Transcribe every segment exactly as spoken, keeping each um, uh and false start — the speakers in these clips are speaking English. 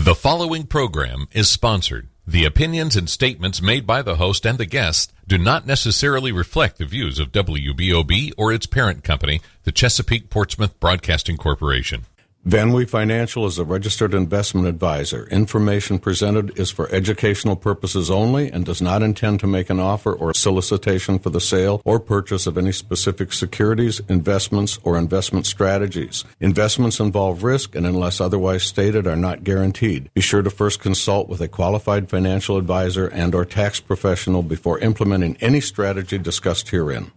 The following program is sponsored. The opinions and statements made by the host and the guests do not necessarily reflect the views of W B O B or its parent company, the Chesapeake Portsmouth Broadcasting Corporation. VanWee Financial is a registered investment advisor. Information presented is for educational purposes only and does not intend to make an offer or solicitation for the sale or purchase of any specific securities, investments, or investment strategies. Investments involve risk and, unless otherwise stated, are not guaranteed. Be sure to first consult with a qualified financial advisor and or tax professional before implementing any strategy discussed herein.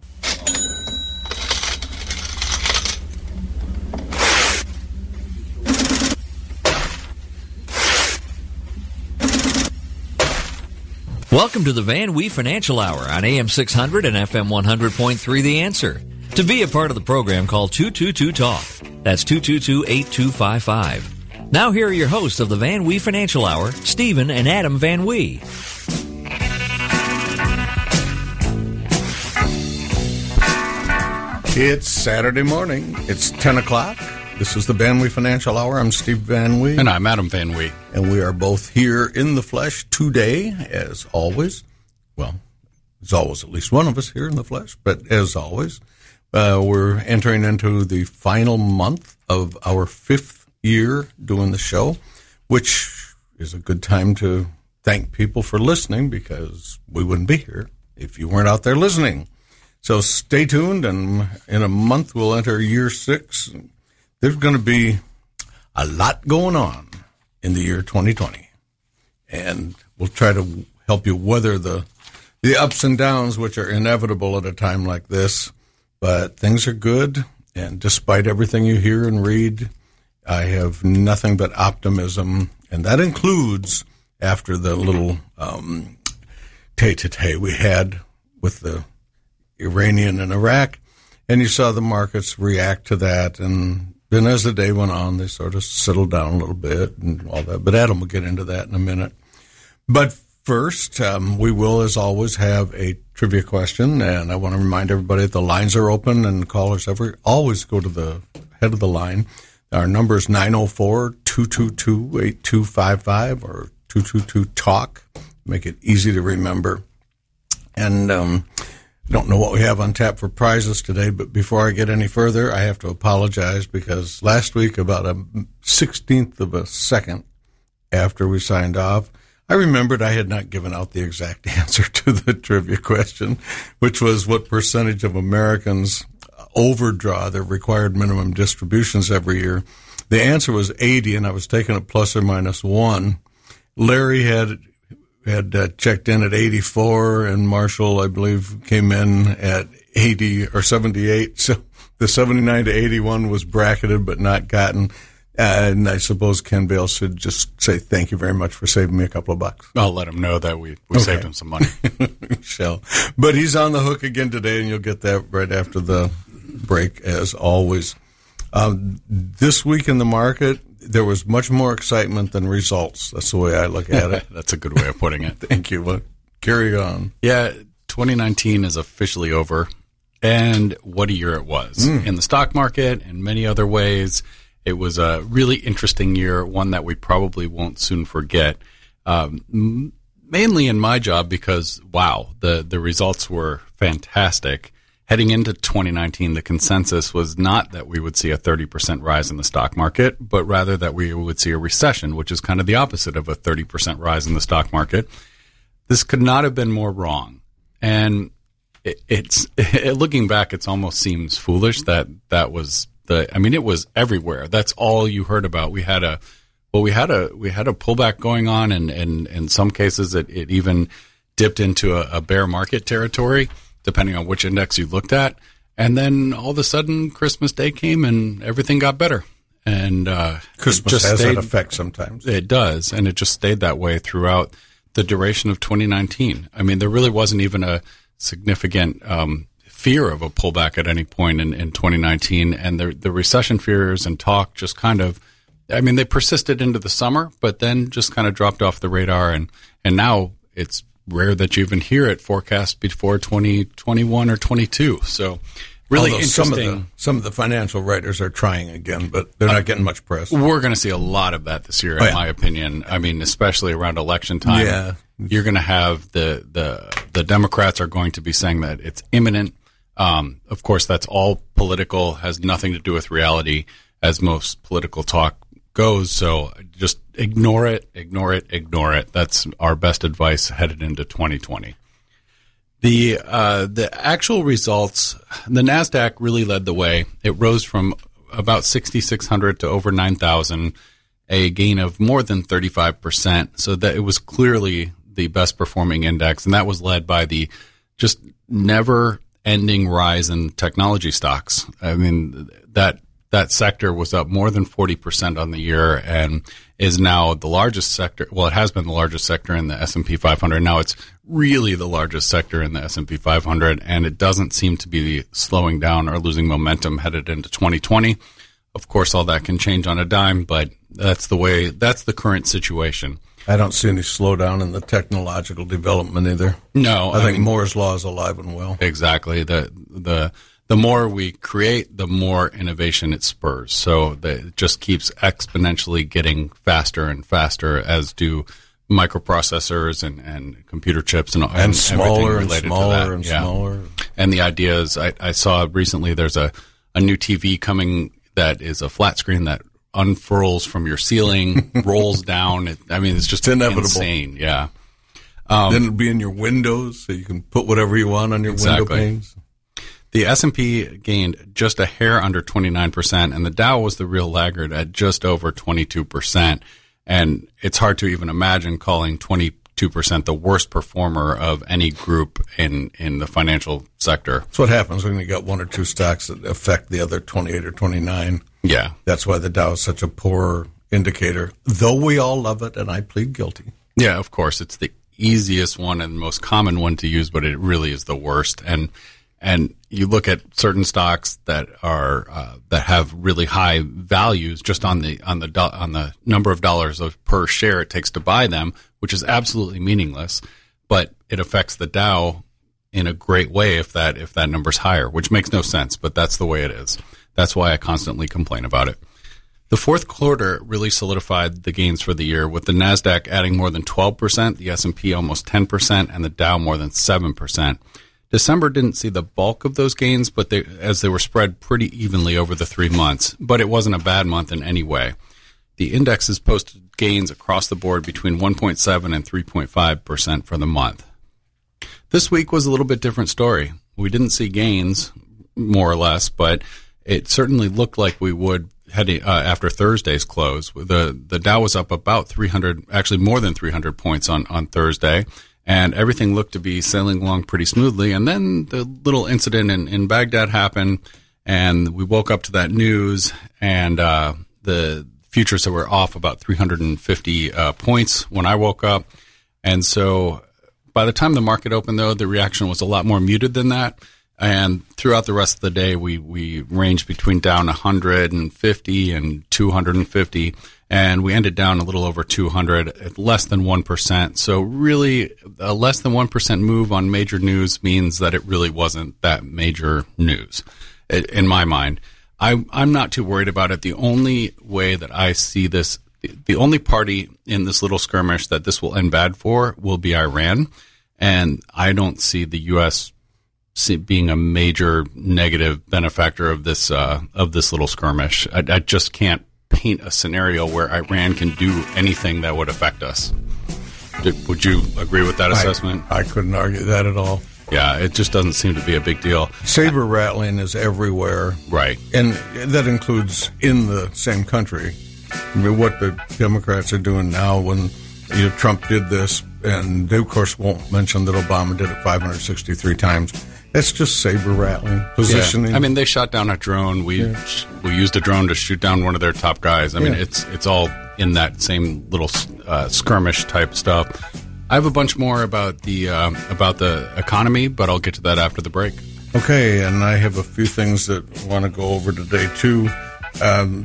Welcome to the VanWee Financial Hour on A M six hundred and F M one hundred point three The Answer. To be a part of the program, call two two two talk. That's two two two, eight two five five. Now here are your hosts of the VanWee Financial Hour, Stephen and Adam VanWee. It's Saturday morning. It's ten o'clock. This is the VanWee Financial Hour. I'm Steve VanWee. And I'm Adam VanWee. And we are both here in the flesh today, as always. Well, there's always at least one of us here in the flesh, but as always, uh, we're entering into the final month of our fifth year doing the show, which is a good time to thank people for listening, because we wouldn't be here if you weren't out there listening. So stay tuned, and in a month we'll enter year six. There's going to be a lot going on in the year twenty twenty, and we'll try to help you weather the the ups and downs, which are inevitable at a time like this. But things are good, and despite everything you hear and read, I have nothing but optimism, and that includes after the little um, tete-a-tete we had with the Iranian and Iraq, and you saw the markets react to that, and then as the day went on, they sort of settled down a little bit and all that. But Adam will get into that in a minute. But first, um, we will, as always, have a trivia question. And I want to remind everybody that the lines are open and callers ever always go to the head of the line. Our number is nine oh four, two two two, eight two five five or two two two talk. Make it easy to remember. And um I don't know what we have on tap for prizes today, but before I get any further, I have to apologize, because last week, about a sixteenth of a second after we signed off, I remembered I had not given out the exact answer to the trivia question, which was what percentage of Americans overdraw their required minimum distributions every year. The answer was eighty, and I was taking it plus or minus one. Larry had... had uh, checked in at eighty-four, and Marshall, I believe, came in at eighty or seventy-eight. So the seventy-nine to eighty-one was bracketed but not gotten. Uh, and I suppose Ken Bale should just say thank you very much for saving me a couple of bucks. I'll let him know that we, we okay. saved him some money. Shall. But he's on the hook again today, and you'll get that right after the break, as always. Um, this week in the market, there was much more excitement than results. That's the way I look at it. That's a good way of putting it. Thank you. Well, carry on. Yeah, twenty nineteen is officially over, and what a year it was. Mm. In the stock market and many other ways, it was a really interesting year, one that we probably won't soon forget, um, m- mainly in my job because, wow, the, the results were fantastic. Heading into twenty nineteen, the consensus was not that we would see a thirty percent rise in the stock market, but rather that we would see a recession, which is kind of the opposite of a thirty percent rise in the stock market. This could not have been more wrong. And it, it's it, looking back, it almost seems foolish that that was the, I mean, it was everywhere. That's all you heard about. We had a, well, we had a, we had a pullback going on, and, and in some cases it, it even dipped into a, a bear market territory, depending on which index you looked at. And then all of a sudden, Christmas Day came and everything got better. And uh, Christmas just has stayed, that effect sometimes. It does, and it just stayed that way throughout the duration of twenty nineteen. I mean, there really wasn't even a significant um, fear of a pullback at any point in, in twenty nineteen. And the, the recession fears and talk just kind of, I mean, they persisted into the summer, but then just kind of dropped off the radar. And, and now it's rare that you even hear it forecast before twenty twenty-one or twenty-two. So really Although interesting. Some of, the, some of the financial writers are trying again, but they're not uh, getting much press. We're going to see a lot of that this year, in oh, yeah. my opinion. I mean, especially around election time. Yeah. You're going to have the, the the Democrats are going to be saying that it's imminent. Um, of course, that's all political, has nothing to do with reality, as most political talk goes. So just ignore it, ignore it, ignore it. That's our best advice headed into twenty twenty. The uh, the actual results, the NASDAQ really led the way. It rose from about sixty-six hundred to over nine thousand, a gain of more than thirty-five percent. So that it was clearly the best performing index, and that was led by the just never ending rise in technology stocks. I mean, that that sector was up more than forty percent on the year and is now the largest sector. Well, it has been the largest sector in the S and P five hundred. Now it's really the largest sector in the S and P five hundred, and it doesn't seem to be slowing down or losing momentum headed into twenty twenty. Of course, all that can change on a dime, but that's the way, that's the current situation. I don't see any slowdown in the technological development either. No. I, I think mean, Moore's Law is alive and well. Exactly. The, the, the more we create, the more innovation it spurs. So the, it just keeps exponentially getting faster and faster, as do microprocessors and, and computer chips and, and, and smaller everything related and smaller to that. and yeah. smaller. And the idea is, I, I saw recently there's a, a new T V coming that is a flat screen that unfurls from your ceiling, rolls down. It, I mean, it's just it's inevitable. Insane. Yeah. Um, then it'll be in your windows, so you can put whatever you want on your exactly. window panes. The S and P gained just a hair under twenty-nine percent, and the Dow was the real laggard at just over twenty-two percent. And it's hard to even imagine calling twenty-two percent the worst performer of any group in, in the financial sector. That's what happens when you got one or two stocks that affect the other twenty-eight or twenty-nine. Yeah. That's why the Dow is such a poor indicator, though we all love it, and I plead guilty. Yeah, of course. It's the easiest one and most common one to use, but it really is the worst. And and you look at certain stocks that are uh, that have really high values just on the on the do- on the number of dollars of per share it takes to buy them, which is absolutely meaningless, but it affects the Dow in a great way if that if that number's higher, which makes no sense, but that's the way it is. That's why I constantly complain about it. The fourth quarter really solidified the gains for the year, with the NASDAQ adding more than twelve percent, the S and P almost ten percent, and the Dow more than seven percent. December didn't see the bulk of those gains, but they, as they were spread pretty evenly over the three months, but it wasn't a bad month in any way. The indexes posted gains across the board between one point seven and three point five percent for the month. This week was a little bit different story. We didn't see gains, more or less, but it certainly looked like we would heading uh, after Thursday's close. The the Dow was up about three hundred, actually more than three hundred points on, on Thursday, and everything looked to be sailing along pretty smoothly. And then the little incident in, in Baghdad happened, and we woke up to that news, and uh, the futures were off about three hundred fifty uh, points when I woke up. And so by the time the market opened, though, the reaction was a lot more muted than that. And throughout the rest of the day, we, we ranged between down one hundred fifty and two hundred fifty, and we ended down a little over two hundred at less than one percent. So really, a less than one percent move on major news means that it really wasn't that major news, in my mind. I, I'm not too worried about it. The only way that I see this, the only party in this little skirmish that this will end bad for will be Iran, and I don't see the U S being a major negative benefactor of this uh, of this little skirmish. I, I just can't paint a scenario where Iran can do anything that would affect us. Did, would you agree with that assessment? I, I couldn't argue that at all. Yeah, it just doesn't seem to be a big deal. Saber rattling is everywhere. Right. And that includes in the same country. I mean, what the Democrats are doing now when you know, Trump did this, and they, of course, won't mention that Obama did it five hundred sixty-three times. It's just saber rattling, positioning. Yeah. I mean, they shot down a drone. We yeah. we used a drone to shoot down one of their top guys. I mean, yeah. it's it's all in that same little uh, skirmish type stuff. I have a bunch more about the uh, about the economy, but I'll get to that after the break. Okay, and I have a few things that I want to go over today too. Um,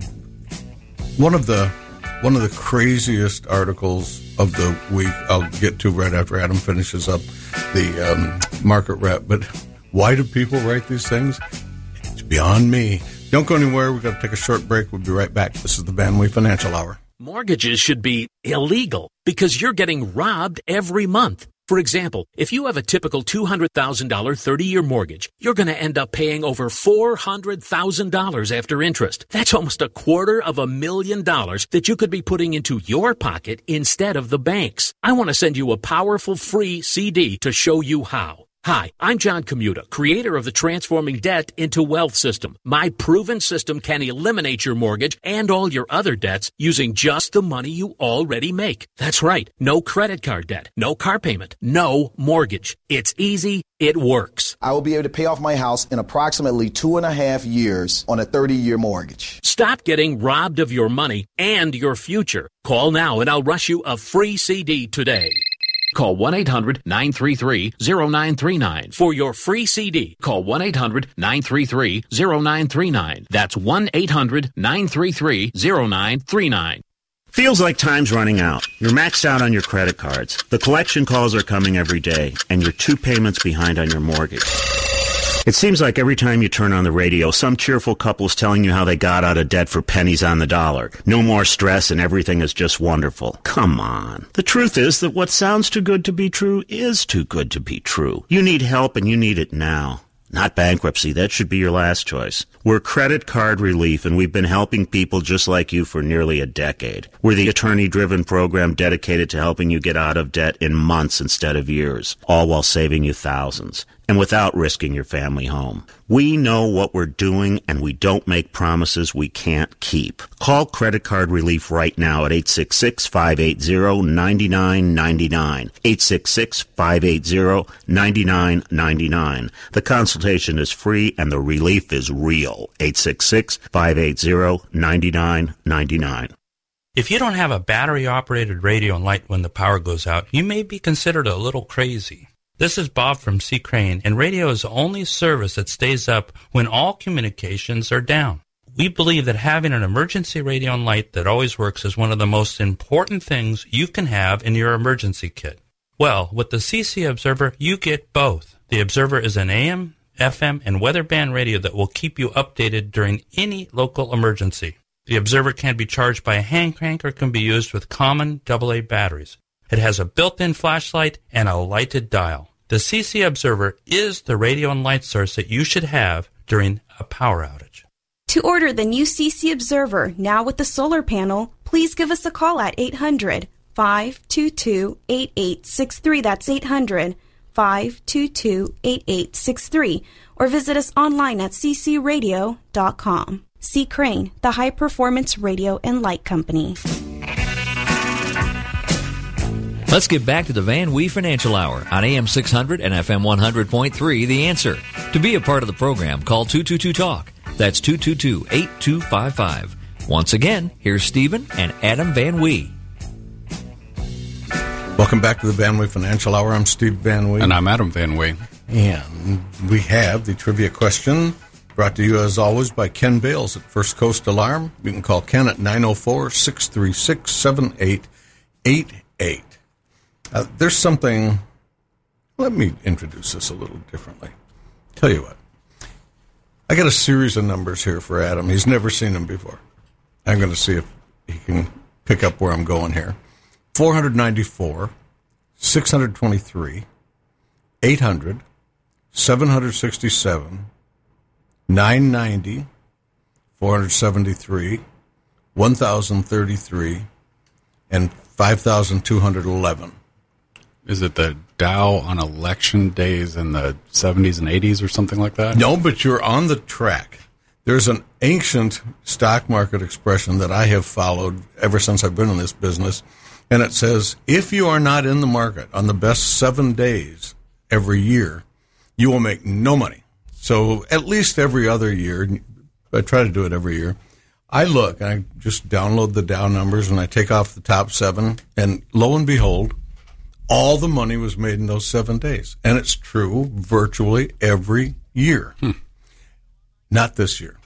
one of the one of the craziest articles of the week I'll get to right after Adam finishes up the um, market wrap, but why do people write these things? beyond me. Don't go anywhere. We've got to take a short break. We'll be right back. This is the Van Wee Financial Hour. Mortgages should be illegal because you're getting robbed every month. For example, if you have a typical two hundred thousand dollars thirty-year mortgage, you're going to end up paying over four hundred thousand dollars after interest. That's almost a quarter of a million dollars that you could be putting into your pocket instead of the bank's. I want to send you a powerful free C D to show you how. Hi, I'm John Commuta, creator of the Transforming Debt into Wealth system. My proven system can eliminate your mortgage and all your other debts using just the money you already make. That's right. No credit card debt, no car payment, no mortgage. It's easy. It works. I will be able to pay off my house in approximately two and a half years on a thirty-year mortgage. Stop getting robbed of your money and your future. Call now and I'll rush you a free C D today. Call one eight hundred nine three three zero nine three nine for your free C D. Call one eight hundred nine three three zero nine three nine. That's one eight hundred nine three three zero nine three nine. Feels like time's running out. You're maxed out on your credit cards. The collection calls are coming every day, and you're two payments behind on your mortgage. It seems like every time you turn on the radio, some cheerful couple's telling you how they got out of debt for pennies on the dollar. No more stress and everything is just wonderful. Come on. The truth is that what sounds too good to be true is too good to be true. You need help and you need it now. Not bankruptcy. That should be your last choice. We're Credit Card Relief, and we've been helping people just like you for nearly a decade. We're the attorney-driven program dedicated to helping you get out of debt in months instead of years, all while saving you thousands, and without risking your family home. We know what we're doing, and we don't make promises we can't keep. Call Credit Card Relief right now at eight six six, five eight zero, nine nine nine nine, eight six six, five eight zero, nine nine nine nine. The consultation is free, and the relief is real. eight six six, five eight zero, nine nine nine nine. If you don't have a battery-operated radio and light when the power goes out, you may be considered a little crazy. This is Bob from C. Crane, and radio is the only service that stays up when all communications are down. We believe that having an emergency radio and light that always works is one of the most important things you can have in your emergency kit. Well, with the C C Observer, you get both. The Observer is an A M, F M, and weather band radio that will keep you updated during any local emergency. The Observer can be charged by a hand crank or can be used with common double A batteries. It has a built-in flashlight and a lighted dial. The C C Observer is the radio and light source that you should have during a power outage. To order the new C C Observer, now with the solar panel, please give us a call at eight hundred, five two two, eight eight six three. That's eight hundred, five two two, eight eight six three. Or visit us online at c c radio dot com. C. Crane, the high-performance radio and light company. Let's get back to the Van Wee Financial Hour on A M six hundred and F M one hundred point three, The Answer. To be a part of the program, call two two two talk. That's two two two, eight two five five. Once again, here's Stephen and Adam Van Wee. Welcome back to the Van Wee Financial Hour. I'm Steve Van Wee. And I'm Adam Van Wee. And we have the trivia question brought to you, as always, by Ken Bales at First Coast Alarm. You can call Ken at nine oh four, six three six, seven eight eight eight. Uh, there's something, let me introduce this a little differently. Tell you what, I got a series of numbers here for Adam. He's never seen them before. I'm going to see if he can pick up where I'm going here. four hundred ninety-four, six hundred twenty-three, eight hundred, seven hundred sixty-seven, nine ninety, four hundred seventy-three, one thousand thirty-three, and five thousand two hundred eleven. Is it the Dow on election days in the seventies and eighties or something like that? No, but you're on the track. There's an ancient stock market expression that I have followed ever since I've been in this business, and it says, if you are not in the market on the best seven days every year, you will make no money. So at least every other year, I try to do it every year, I look, I just download the Dow numbers, and I take off the top seven, and lo and behold, all the money was made in those seven days. And it's true virtually every year. Hmm. Not this year.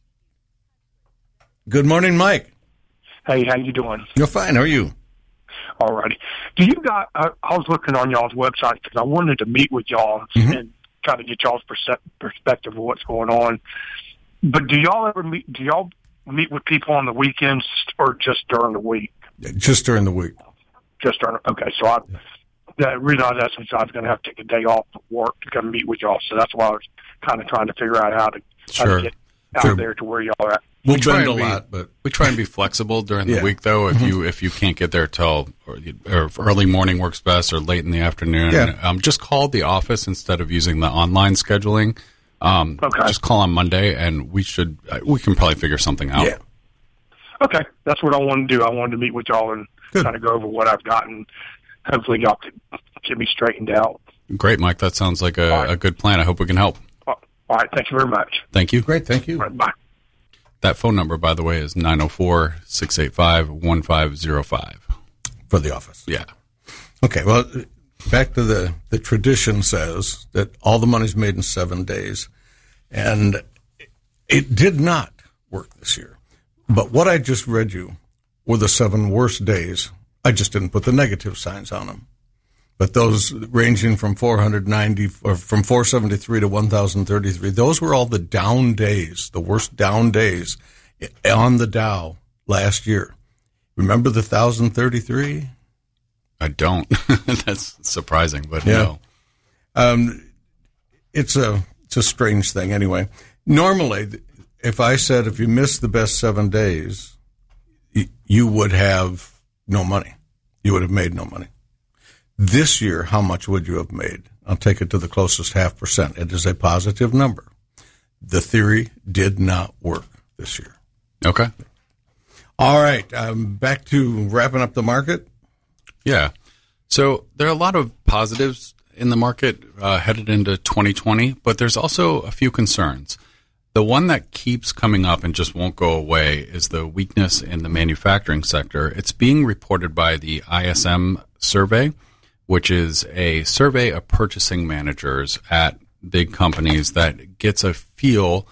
Good morning, Mike. Hey, how you doing? You're fine. How are you? All righty. Do you got, uh, I was looking on y'all's website because I wanted to meet with y'all mm-hmm. and kind of get y'all's perse- perspective of what's going on. But do y'all ever meet? Do y'all meet with people on the weekends or just during the week? Just during the week. Just during. Okay, so I. The reason I was asking is I was going to have to take a day off of work to come meet with y'all, so that's why I was kind of trying to figure out how to, how sure. to get out sure. there to where y'all are at. We'll we try bend a and be, lot, but we try and be flexible during the Yeah. week, though. If Mhm. you if you can't get there till or, or if early morning works best or late in the afternoon, Yeah. um, just call the office instead of using the online scheduling. Um, Okay. Just call on Monday, and we should uh, we can probably figure something out. yeah. Okay, that's what I wanted to do. I wanted to meet with y'all and Good. kind of go over what I've gotten. Hopefully, y'all could get me straightened out. Great, Mike. That sounds like a, All right. a good plan. I hope we can help. All right, thank you very much. Thank you. Great, thank you. All right, bye. That phone number, by the way, is nine oh four, six eight five, one five oh five. For the office. Yeah. Okay, well, back to the, the tradition says that all the money's made in seven days. And it did not work this year. But what I just read you were the seven worst days. I just didn't put the negative signs on them. But those ranging from four hundred ninety or from four seventy-three to one thousand thirty-three, those were all the down days, the worst down days on the Dow last year. Remember the one thousand thirty-three? I don't. That's surprising, but Yeah. no. Um, it's a it's a strange thing. Anyway, normally, if I said if you missed the best seven days, y- you would have no money. You would have made no money. This year, how much would you have made? I'll take it to the closest half percent. It is a positive number. The theory did not work this year. Okay. All right, um, back to wrapping up the market. Yeah. So there are a lot of positives in the market uh, headed into twenty twenty, but there's also a few concerns. The one that keeps coming up and just won't go away is the weakness in the manufacturing sector. It's being reported by the I S M survey, which is a survey of purchasing managers at big companies that gets a feel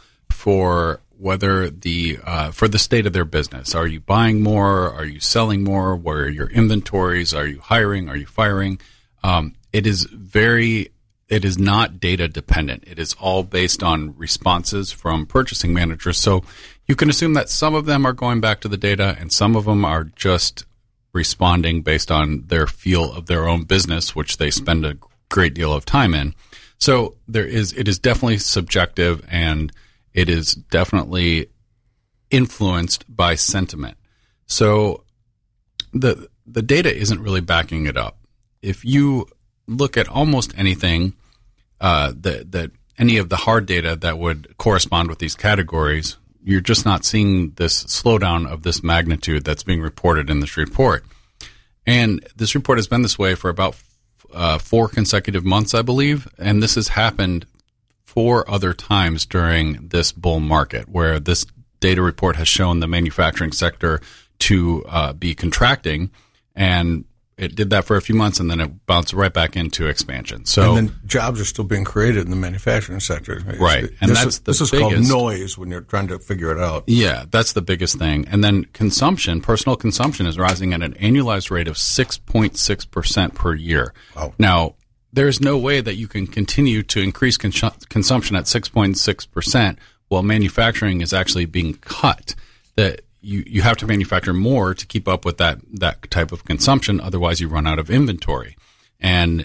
for whether the uh, for the state of their business. Are you buying more? Are you selling more? Where are your inventories? Are you hiring? Are you firing? Um, it is very, it is not data dependent. It is all based on responses from purchasing managers. So you can assume that some of them are going back to the data and some of them are just responding based on their feel of their own business, which they spend a great deal of time in. So there is, it is definitely subjective and it is definitely influenced by sentiment. So the the data isn't really backing it up. If you look at almost anything uh, that that any of the hard data that would correspond with these categories, you're just not seeing this slowdown of this magnitude that's being reported in this report. And this report has been this way for about uh, four consecutive months, I believe, and this has happened four other times during this bull market where this data report has shown the manufacturing sector to uh, be contracting, and it did that for a few months, and then it bounced right back into expansion. So, and then jobs are still being created in the manufacturing sector. Right, and this that's is, the this is biggest. called noise when you're trying to figure it out. Yeah, that's the biggest thing. And then consumption, personal consumption, is rising at an annualized rate of six point six percent per year. Wow. Now, there's no way that you can continue to increase cons- consumption at six point six percent while manufacturing is actually being cut. That you, you have to manufacture more to keep up with that, that type of consumption. Otherwise, you run out of inventory. And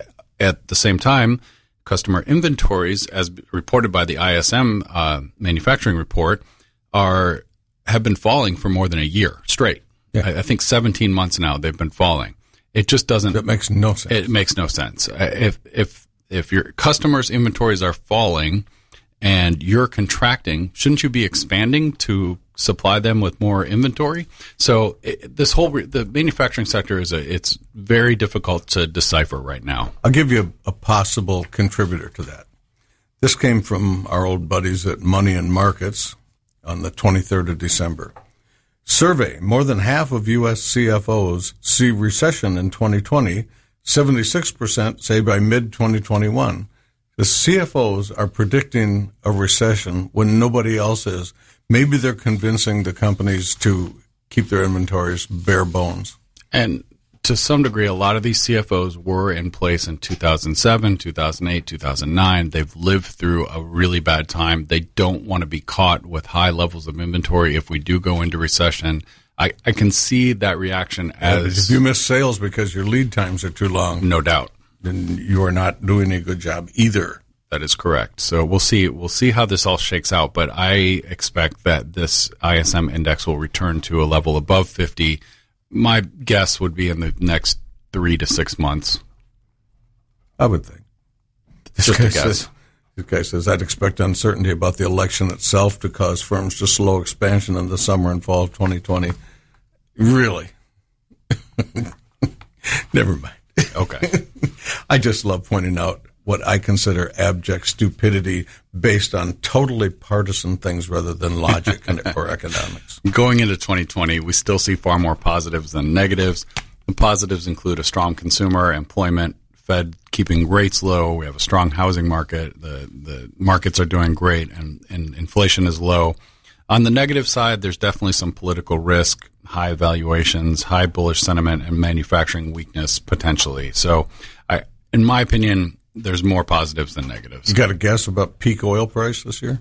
at the same time, customer inventories, as reported by the I S M uh, manufacturing report, are have been falling for more than a year straight. Yeah. I, I think seventeen months now they've been falling. It just doesn't. That makes no sense. It makes no sense. If if if your customers' inventories are falling and you're contracting, shouldn't you be expanding to supply them with more inventory? So it, this whole re- the manufacturing sector is a it's very difficult to decipher right now. I'll give you a, a possible contributor to that. This came from our old buddies at Money and Markets on the twenty-third of December. Survey, more than half of U S C F Os see recession in twenty twenty. seventy-six percent say by mid twenty twenty-one. The C F Os are predicting a recession when nobody else is. Maybe they're convincing the companies to keep their inventories bare bones. And To some degree, a lot of these C F Os were in place in two thousand seven, two thousand eight, two thousand nine. They've lived through a really bad time. They don't want to be caught with high levels of inventory if we do go into recession. I, I can see that reaction as... If you miss sales because your lead times are too long... No doubt. Then you are not doing a good job either. That is correct. So we'll see. We'll see how this all shakes out. But I expect that this I S M index will return to a level above fifty. My guess would be in the next three to six months. I would think. This Just guy a guess. says, this guy says, I'd expect uncertainty about the election itself to cause firms to slow expansion in the summer and fall of twenty twenty. Really? Never mind. Okay. I just love pointing out what I consider abject stupidity based on totally partisan things rather than logic and, or economics. Going into twenty twenty, we still see far more positives than negatives. The positives include a strong consumer, employment, Fed keeping rates low. We have a strong housing market. The the markets are doing great, and, and inflation is low. On the negative side, there's definitely some political risk, high valuations, high bullish sentiment, and manufacturing weakness potentially. So, I, in my opinion, there's more positives than negatives. You got a guess about peak oil price this year?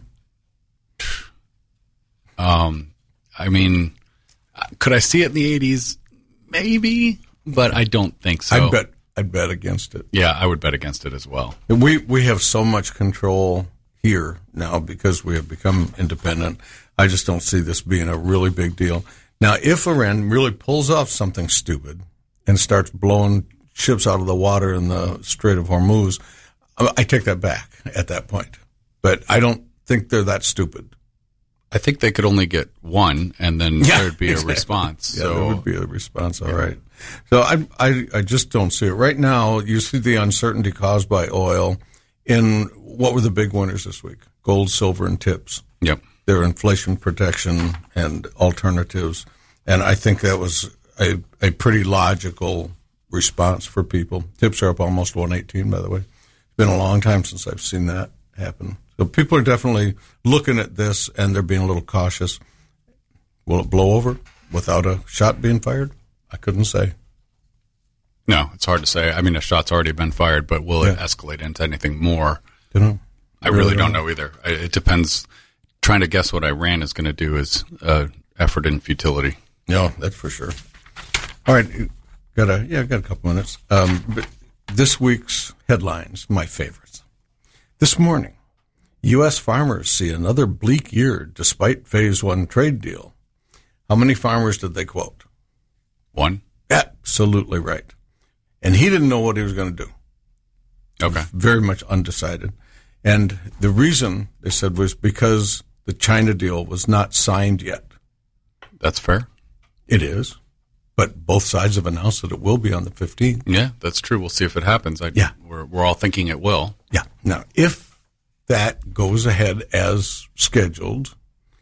Um, I mean, could I see it in the eighties? Maybe, but I don't think so. I'd bet. I'd bet against it. Yeah, I would bet against it as well. We we have so much control here now because we have become independent. I just don't see this being a really big deal. Now, if Iran really pulls off something stupid and starts blowing ships out of the water in the Strait of Hormuz, I take that back at that point. But I don't think they're that stupid. I think they could only get one, and then yeah, there'd be exactly. a response. Yeah, so. there would be a response. All yeah. right. So I, I I just don't see it right now. You see the uncertainty caused by oil. In what were the big winners this week? Gold, silver, and tips. Yep. Their inflation protection and alternatives, and I think that was a a pretty logical response for people. Tips are up almost one eighteen, by the way. It's been a long time since I've seen that happen. So people are definitely looking at this, and they're being a little cautious. Will it blow over without a shot being fired? I couldn't say. No, it's hard to say. I mean, a shot's already been fired, but will yeah. it escalate into anything more? Don't know. I really, really don't know either. It depends. Trying to guess what Iran is going to do is uh, effort in futility. No, that's for sure. All right, got a yeah, got a couple minutes. Um, but this week's headlines, my favorites. This morning, U S farmers see another bleak year despite Phase One trade deal. How many farmers did they quote? One. Absolutely right. And he didn't know what he was going to do. Okay. Very much undecided. And the reason, they said, was because the China deal was not signed yet. That's fair. It is. But both sides have announced that it will be on the fifteenth. Yeah, that's true. We'll see if it happens. I, yeah. We're, we're all thinking it will. Yeah. Now, if that goes ahead as scheduled,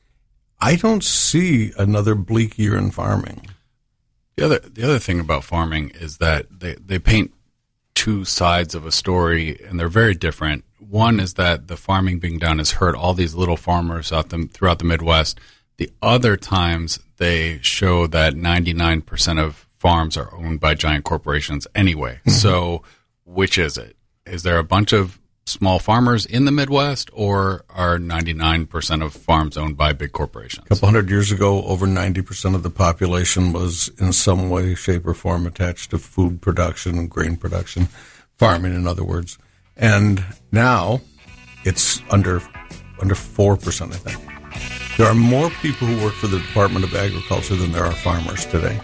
I don't see another bleak year in farming. The other the other thing about farming is that they, they paint two sides of a story, and they're very different. One is that the farming being done has hurt all these little farmers out the, throughout the Midwest. The other times, they show that ninety-nine percent of farms are owned by giant corporations anyway. Mm-hmm. So which is it? Is there a bunch of small farmers in the Midwest, or are ninety-nine percent of farms owned by big corporations? A couple hundred years ago, over ninety percent of the population was in some way, shape, or form attached to food production and grain production, farming, in other words. And now it's under under four percent, I think. There are more people who work for the Department of Agriculture than there are farmers today.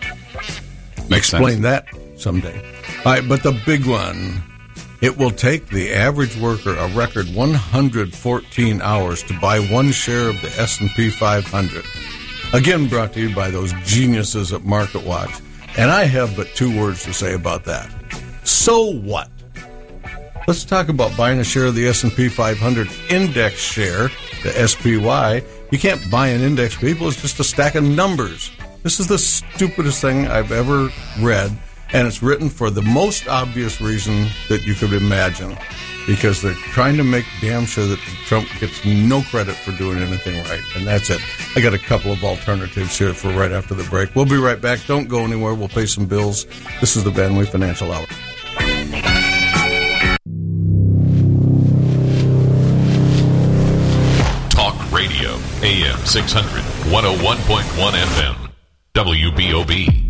Makes sense. Explain that someday. All right, but the big one, it will take the average worker a record one hundred fourteen hours to buy one share of the S and P five hundred. Again, brought to you by those geniuses at MarketWatch. And I have but two words to say about that. So what? Let's talk about buying a share of the S and P five hundred index share, the S P Y. You can't buy an index, people. It's just a stack of numbers. This is the stupidest thing I've ever read, and it's written for the most obvious reason that you could imagine. because they're trying to make damn sure that Trump gets no credit for doing anything right. And that's it. I got a couple of alternatives here for right after the break. We'll be right back. Don't go anywhere. We'll pay some bills. This is the Van Wee Financial Hour. Talk Radio, A M six hundred, one oh one point one F M, W B O B.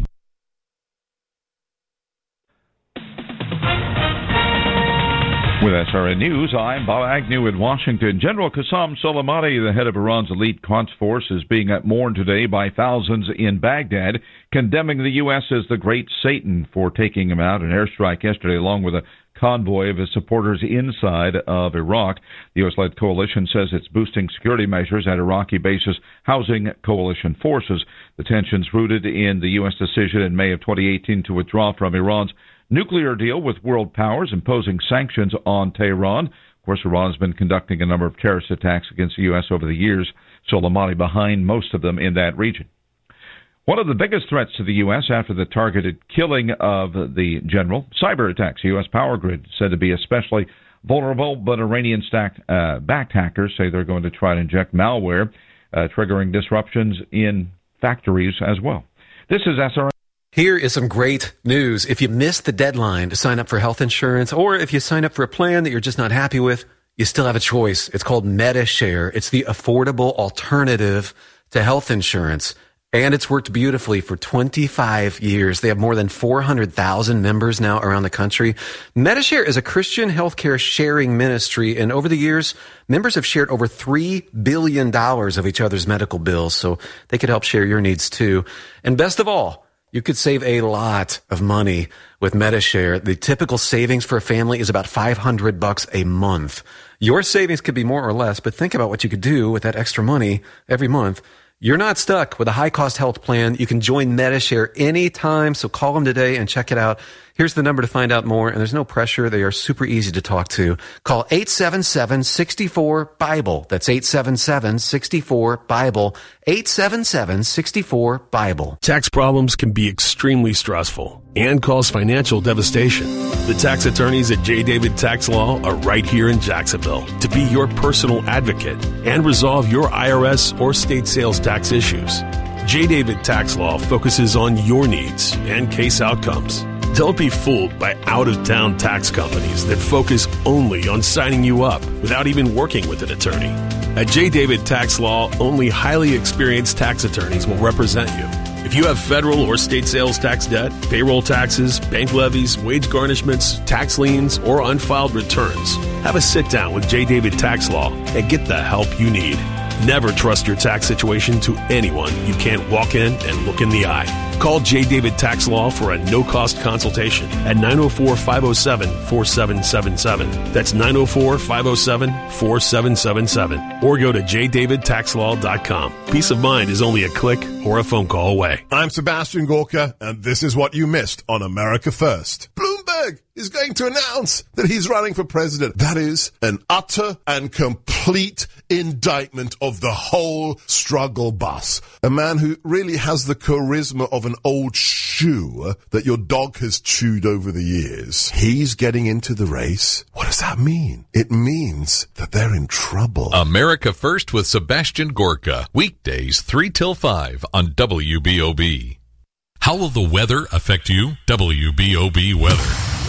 With S R N News, I'm Bob Agnew in Washington. General Qassam Soleimani, the head of Iran's elite Quds force, is being mourned today by thousands in Baghdad, condemning the U S as the Great Satan for taking him out. An airstrike yesterday, along with a convoy of his supporters inside of Iraq. The U S-led coalition says it's boosting security measures at Iraqi bases housing coalition forces. The tensions rooted in the U S decision in May of twenty eighteen to withdraw from Iran's nuclear deal with world powers, imposing sanctions on Tehran. Of course, Iran has been conducting a number of terrorist attacks against the U S over the years, Soleimani behind most of them in that region. One of the biggest threats to the U S after the targeted killing of the general, cyber attacks. The U S power grid said to be especially vulnerable, but Iranian-backed uh, hackers say they're going to try to inject malware, uh, triggering disruptions in factories as well. This is S R N. Here is some great news. If you missed the deadline to sign up for health insurance, or if you sign up for a plan that you're just not happy with, you still have a choice. It's called Medi-Share. It's the affordable alternative to health insurance. And it's worked beautifully for twenty-five years. They have more than four hundred thousand members now around the country. Medi-Share is a Christian healthcare sharing ministry, and over the years, members have shared over three billion dollars of each other's medical bills, so they could help share your needs too. And best of all, you could save a lot of money with Medi-Share. The typical savings for a family is about five hundred bucks a month. Your savings could be more or less, but think about what you could do with that extra money every month. You're not stuck with a high-cost health plan. You can join Medi-Share anytime, so call them today and check it out. Here's the number to find out more, and there's no pressure. They are super easy to talk to. Call eight seven seven, six four, Bible. That's eight seven seven, six four, Bible. eight seven seven, six four, Bible. Tax problems can be extremely stressful and cause financial devastation. The tax attorneys at J. David Tax Law are right here in Jacksonville to be your personal advocate and resolve your I R S or state sales tax issues. J. David Tax Law focuses on your needs and case outcomes. Don't be fooled by out-of-town tax companies that focus only on signing you up without even working with an attorney. At J. David Tax Law, only highly experienced tax attorneys will represent you. If you have federal or state sales tax debt, payroll taxes, bank levies, wage garnishments, tax liens, or unfiled returns, have a sit-down with J. David Tax Law and get the help you need. Never trust your tax situation to anyone you can't walk in and look in the eye. Call J. David Tax Law for a no-cost consultation at nine oh four, five oh seven, four seven seven seven. That's nine oh four, five oh seven, four seven seven seven. Or go to j david tax law dot com. Peace of mind is only a click or a phone call away. I'm Sebastian Gorka, and this is what you missed on America First. Bloomberg is going to announce that he's running for president. That is an utter and complete indictment of the whole struggle bus. A man who really has the charisma of an old shoe that your dog has chewed over the years. He's getting into the race. What does that mean? It means that they're in trouble. America First with Sebastian Gorka. Weekdays three till five on W B O B. How will the weather affect you? W B O B weather.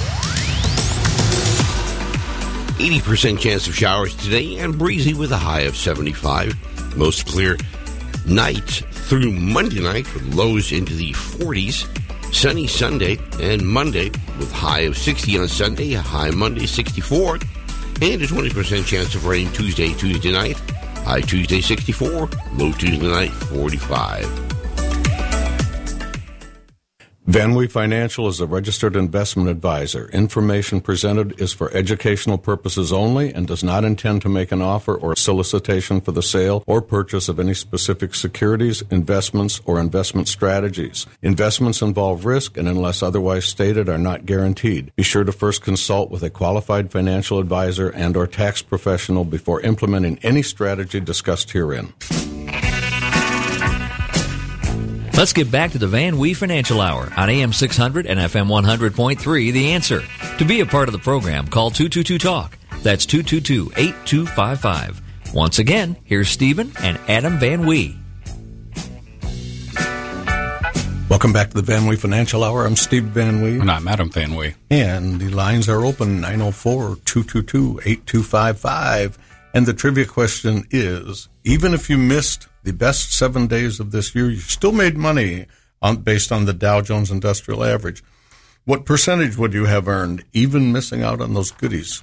eighty percent chance of showers today and breezy with a high of seventy-five. Most clear night through Monday night with lows into the forties. Sunny Sunday and Monday with high of sixty on Sunday, a high Monday sixty-four. And a twenty percent chance of rain Tuesday, Tuesday night. High Tuesday sixty-four, low Tuesday night forty-five. Van Wee Financial is a registered investment advisor. Information presented is for educational purposes only and does not intend to make an offer or solicitation for the sale or purchase of any specific securities, investments, or investment strategies. Investments involve risk and, unless otherwise stated, are not guaranteed. Be sure to first consult with a qualified financial advisor and or tax professional before implementing any strategy discussed herein. Let's get back to the Van Wee Financial Hour on A M six hundred and F M one hundred point three, The Answer. To be a part of the program, call two two two, talk. That's two two two, eight two five five. Once again, here's Stephen and Adam Van Wee. Welcome back to the Van Wee Financial Hour. I'm Steve Van Wee. And I'm Adam Van Wee. And the lines are open, nine oh four, two two two, eight two five five. And the trivia question is, even if you missed the best seven days of this year, you still made money on, based on the Dow Jones Industrial Average. What percentage would you have earned, even missing out on those goodies?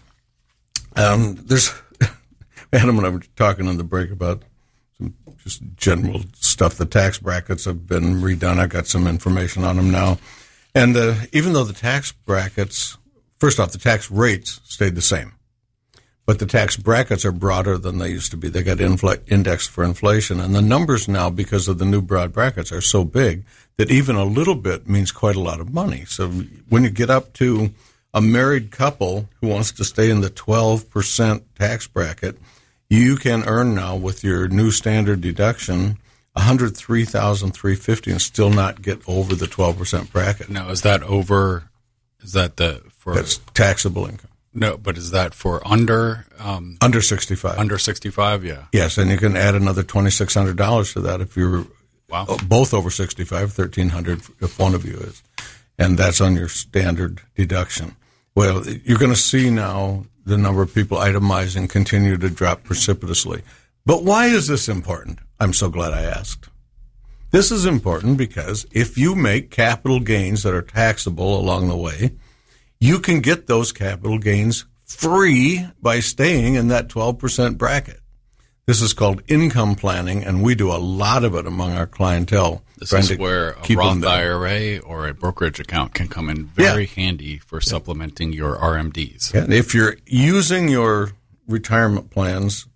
Um, there's Adam and I were talking on the break about some just general stuff. The tax brackets have been redone. I've got some information on them now. And uh, even though the tax brackets, first off, the tax rates stayed the same, but the tax brackets are broader than they used to be. They got infl- indexed for inflation. And the numbers now, because of the new broad brackets, are so big that even a little bit means quite a lot of money. So when you get up to a married couple who wants to stay in the twelve percent tax bracket, you can earn now with your new standard deduction one hundred three thousand three hundred fifty dollars and still not get over the twelve percent bracket. Now, is that over, is that the, for... That's taxable income. No, but is that for under... Um, under sixty-five. Under sixty-five, yeah. Yes, and you can add another twenty-six hundred dollars to that if you're wow. both over sixty-five, thirteen hundred dollars if one of you is. And that's on your standard deduction. Well, you're going to see now the number of people itemizing continue to drop precipitously. But why is this important? I'm so glad I asked. This is important because if you make capital gains that are taxable along the way, you can get those capital gains free by staying in that twelve percent bracket. This is called income planning, and we do a lot of it among our clientele. This is where a Roth I R A or a brokerage account can come in very yeah. handy for yeah. supplementing your R M Ds. Yeah. If you're using your retirement plans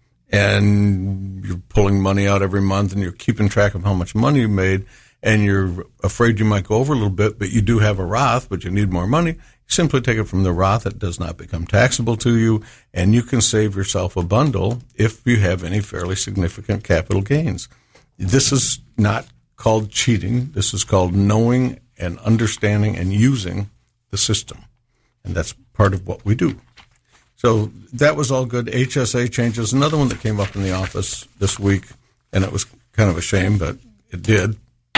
and you're pulling money out every month and you're keeping track of how much money you made and you're afraid you might go over a little bit, but you do have a Roth, but you need more money, simply take it from the Roth. It does not become taxable to you, and you can save yourself a bundle if you have any fairly significant capital gains. This is not called cheating. This is called knowing and understanding and using the system, and that's part of what we do. So that was all good. H S A changes. Another one that came up in the office this week, and it was kind of a shame, but it did.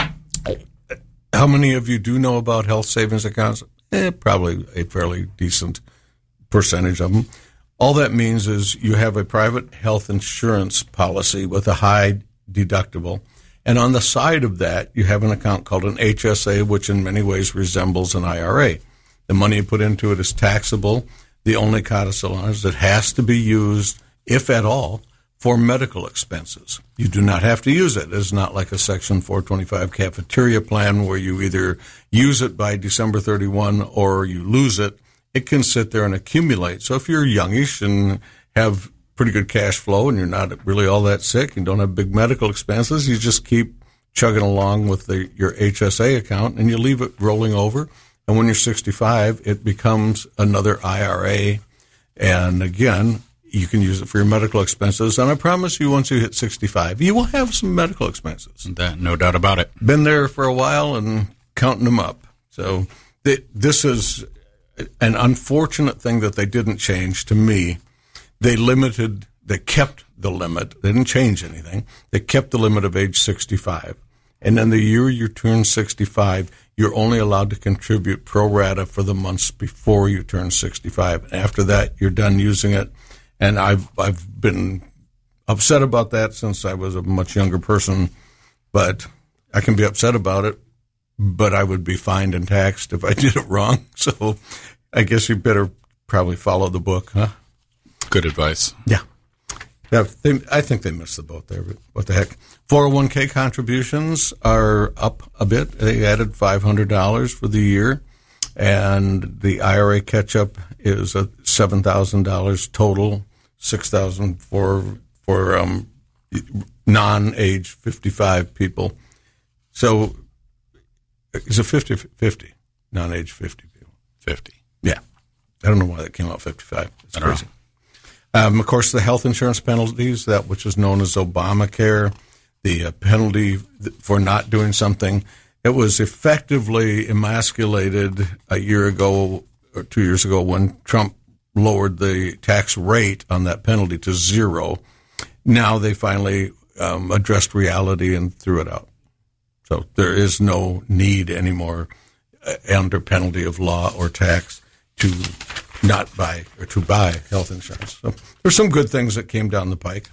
How many of you do know about health savings accounts? Eh, probably a fairly decent percentage of them. All that means is you have a private health insurance policy with a high deductible, and on the side of that, you have an account called an H S A, which in many ways resembles an I R A. The money you put into it is taxable. The only codicil on it is it has to be used, if at all, for medical expenses. You do not have to use it. It's not like a Section four twenty-five cafeteria plan where you either use it by December thirty-first or you lose it. It can sit there and accumulate. So if you're youngish and have pretty good cash flow and you're not really all that sick and don't have big medical expenses, you just keep chugging along with the, your H S A account and you leave it rolling over. And when you're sixty-five, it becomes another I R A. And again, you can use it for your medical expenses. And I promise you, once you hit sixty-five, you will have some medical expenses. That, no doubt about it. Been there for a while and counting them up. So th- this is an unfortunate thing that they didn't change to me. They limited, they kept the limit. They didn't change anything. They kept the limit of age sixty-five. And then the year you turn sixty-five, you're only allowed to contribute pro rata for the months before you turn sixty-five. After that, you're done using it. And I've I've been upset about that since I was a much younger person. But I can be upset about it, but I would be fined and taxed if I did it wrong. So I guess you better probably follow the book, huh? Good advice. Yeah. Yeah, they, I think they missed the boat there, but what the heck. four oh one k contributions are up a bit. They added five hundred dollars for the year, and the I R A catch-up is a seven thousand dollars total, six thousand dollars for, for um, non-age fifty-five people. So it's a fifty-fifty, non-age fifty people. fifty. Yeah. I don't know why that came out fifty-five. It's I don't crazy. know. Um, of course, the health insurance penalties, that which is known as Obamacare, the uh, penalty for not doing something, it was effectively emasculated a year ago or two years ago when Trump lowered the tax rate on that penalty to zero. Now they finally um, addressed reality and threw it out. So there is no need anymore uh, under penalty of law or tax to not buy or to buy health insurance. So there's some good things that came down the pike.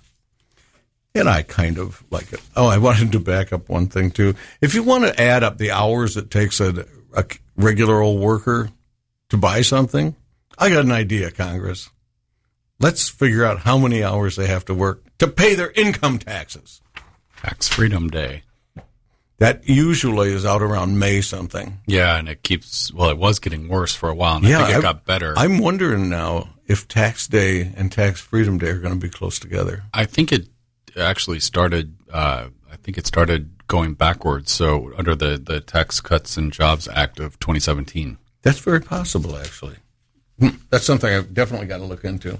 And I kind of like it. Oh, I wanted to back up one thing, too. If you want to add up the hours it takes a, a regular old worker to buy something, I got an idea, Congress. Let's figure out how many hours they have to work to pay their income taxes. Tax Freedom Day. That usually is out around May something. Yeah, and it keeps, well, it was getting worse for a while, and yeah, I think it I, got better. I'm wondering now if Tax Day and Tax Freedom Day are going to be close together. I think it actually started, uh, I think it started going backwards, so under the, the Tax Cuts and Jobs Act of twenty seventeen. That's very possible, actually. That's something I've definitely got to look into.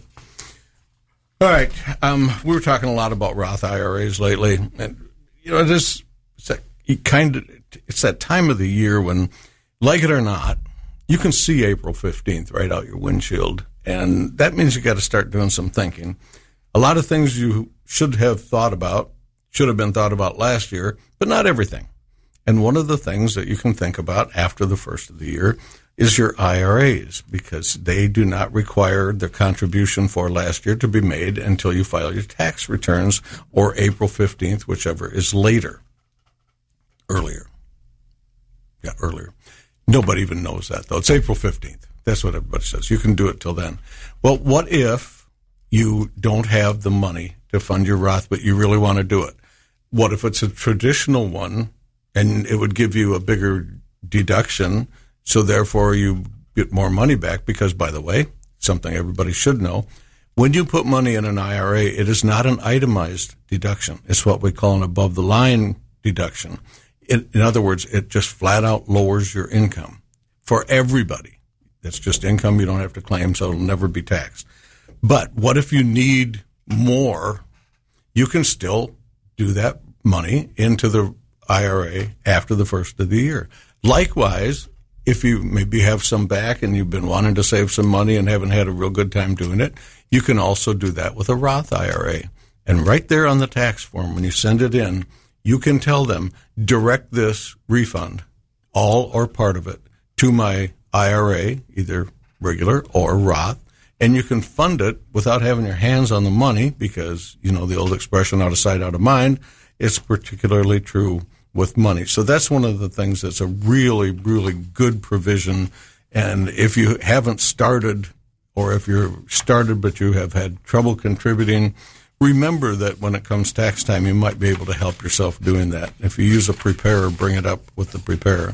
All right. Um, we were talking a lot about Roth I R As lately. And, you know, it is, it's that kind of, it's that time of the year when, like it or not, you can see April fifteenth right out your windshield. And that means you got to start doing some thinking. A lot of things you should have thought about, should have been thought about last year, but not everything. And one of the things that you can think about after the first of the year is your I R As, because they do not require the contribution for last year to be made until you file your tax returns or April fifteenth, whichever is later. Earlier. Yeah, earlier. Nobody even knows that, though. It's April fifteenth. That's what everybody says. You can do it till then. Well, what if you don't have the money to fund your Roth, but you really want to do it? What if it's a traditional one and it would give you a bigger deduction, so therefore you get more money back? Because, by the way, something everybody should know, when you put money in an I R A, it is not an itemized deduction. It's what we call an above-the-line deduction. In, in other words, it just flat out lowers your income for everybody. That's just income you don't have to claim, so it'll never be taxed. But what if you need more? You can still do that money into the I R A after the first of the year. Likewise, if you maybe have some back and you've been wanting to save some money and haven't had a real good time doing it, you can also do that with a Roth I R A. And right there on the tax form, when you send it in, you can tell them, direct this refund, all or part of it, to my I R A, either regular or Roth, and you can fund it without having your hands on the money because, you know, the old expression, out of sight, out of mind, it's particularly true with money. So that's one of the things that's a really, really good provision. And if you haven't started, or if you're started but you have had trouble contributing, remember that when it comes tax time, you might be able to help yourself doing that. If you use a preparer, bring it up with the preparer.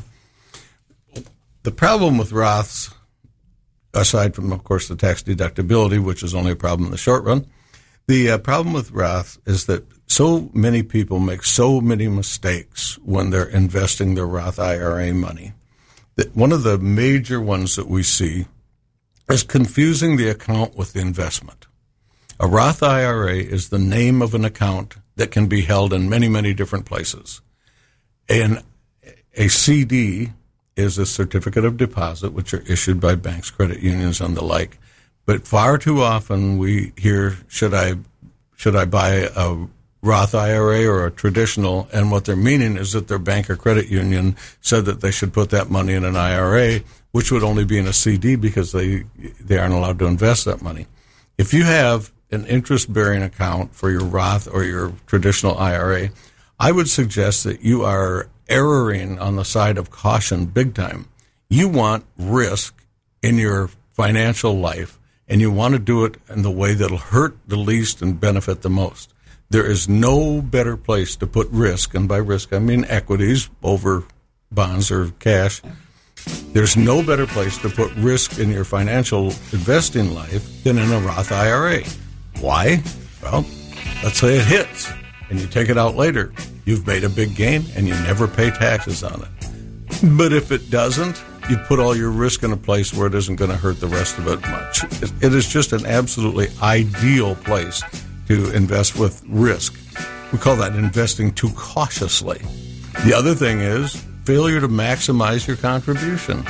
The problem with Roths, aside from, of course, the tax deductibility, which is only a problem in the short run, the uh, problem with Roth is that so many people make so many mistakes when they're investing their Roth I R A money. That one of the major ones that we see is confusing the account with the investment. A Roth I R A is the name of an account that can be held in many, many different places. And a C D is a certificate of deposit, which are issued by banks, credit unions, and the like. But far too often we hear, should I should I buy a Roth I R A or a traditional? And what they're meaning is that their bank or credit union said that they should put that money in an I R A, which would only be in a C D because they they aren't allowed to invest that money. If you have an interest-bearing account for your Roth or your traditional I R A, I would suggest that you are erroring on the side of caution big time. You want risk in your financial life, and you want to do it in the way that'll hurt the least and benefit the most. There is no better place to put risk, and by risk I mean equities over bonds or cash. There's no better place to put risk in your financial investing life than in a Roth I R A. Why? Well, let's say it hits, and you take it out later. You've made a big gain, and you never pay taxes on it. But if it doesn't, you put all your risk in a place where it isn't going to hurt the rest of it much. It is just an absolutely ideal place to invest with risk. We call that investing too cautiously. The other thing is failure to maximize your contribution.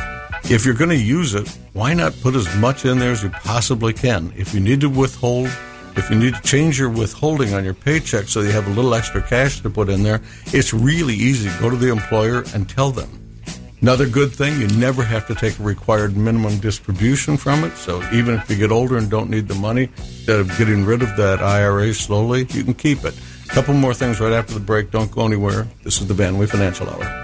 If you're going to use it, why not put as much in there as you possibly can? If you need to withhold, if you need to change your withholding on your paycheck so you have a little extra cash to put in there, it's really easy. Go to the employer and tell them. Another good thing, you never have to take a required minimum distribution from it. So even if you get older and don't need the money, instead of getting rid of that I R A slowly, you can keep it. A couple more things right after the break. Don't go anywhere. This is the Van Wee Financial Hour.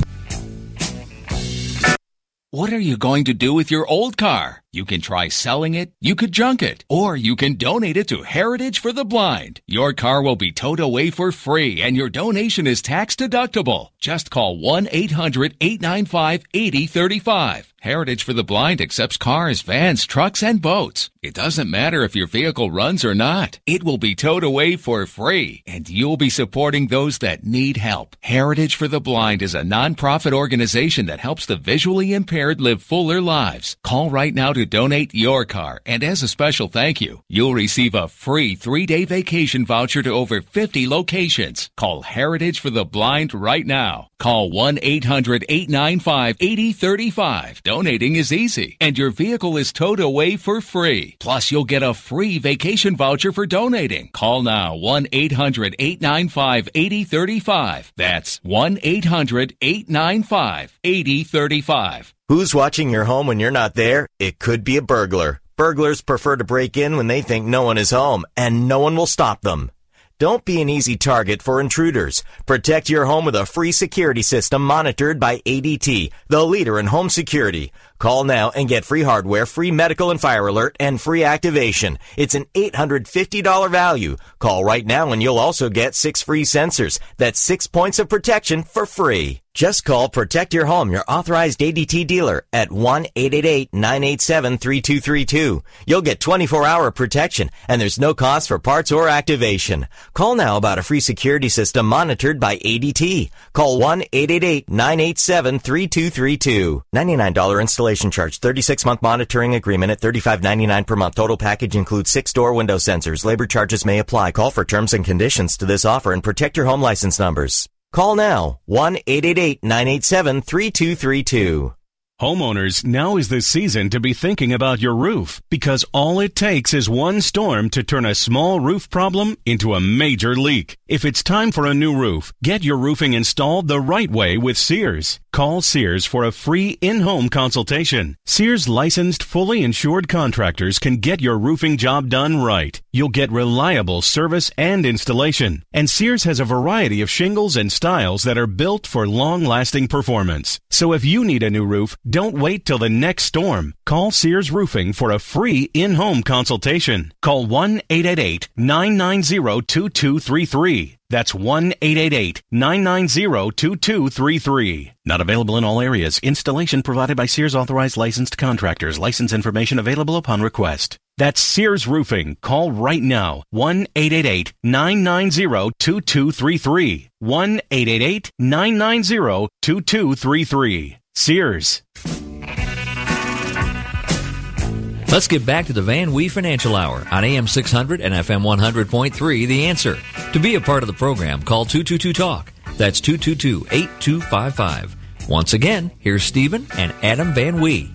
What are you going to do with your old car? You can try selling it, you could junk it, or you can donate it to Heritage for the Blind. Your car will be towed away for free, and your donation is tax deductible. Just call one eight hundred eight nine five eight zero three five. Heritage for the Blind accepts cars, vans, trucks, and boats. It doesn't matter if your vehicle runs or not. It will be towed away for free, and you'll be supporting those that need help. Heritage for the Blind is a nonprofit organization that helps the visually impaired live fuller lives. Call right now to donate your car, and as a special thank you, you'll receive a free three-day vacation voucher to over fifty locations. Call Heritage for the Blind right now. Call one eight hundred eight nine five eight zero three five. Donating is easy, and your vehicle is towed away for free. Plus, you'll get a free vacation voucher for donating. Call now, one eight hundred eight nine five eight zero three five. That's one eight hundred eight nine five eight zero three five. Who's watching your home when you're not there? It could be a burglar. Burglars prefer to break in when they think no one is home, and no one will stop them. Don't be an easy target for intruders. Protect your home with a free security system monitored by A D T, the leader in home security. Call now and get free hardware, free medical and fire alert, and free activation. It's an eight hundred fifty dollars value. Call right now and you'll also get six free sensors. That's six points of protection for free. Just call Protect Your Home, your authorized A D T dealer, at one eight eight eight nine eight seven three two three two. You'll get twenty-four hour protection, and there's no cost for parts or activation. Call now about a free security system monitored by A D T. Call one eight eight eight nine eight seven three two three two. ninety-nine dollars installation charge, thirty-six month monitoring agreement at thirty-five ninety-nine per month. Total package includes six door window sensors. Labor charges may apply. Call for terms and conditions to this offer and protect your home license numbers. Call now, one eight eight eight nine eight seven three two three two. Homeowners, now is the season to be thinking about your roof, because all it takes is one storm to turn a small roof problem into a major leak. If it's time for a new roof, get your roofing installed the right way with Sears. Call Sears for a free in-home consultation. Sears licensed, fully insured contractors can get your roofing job done right. You'll get reliable service and installation. And Sears has a variety of shingles and styles that are built for long-lasting performance. So if you need a new roof, don't wait till the next storm. Call Sears Roofing for a free in-home consultation. Call one eight eight eight nine nine zero two two three three. That's one eight eight eight nine nine zero two two three three. Not available in all areas. Installation provided by Sears authorized licensed contractors. License information available upon request. That's Sears Roofing. Call right now. one eight eight eight nine nine zero two two three three. one eight eight eight nine nine zero two two three three. Sears. Let's get back to the Van Wee Financial Hour on A M six hundred and F M one hundred point three, The Answer. To be a part of the program, call two two two talk. That's two two two eight two five five. Once again, here's Stephen and Adam Van Wee.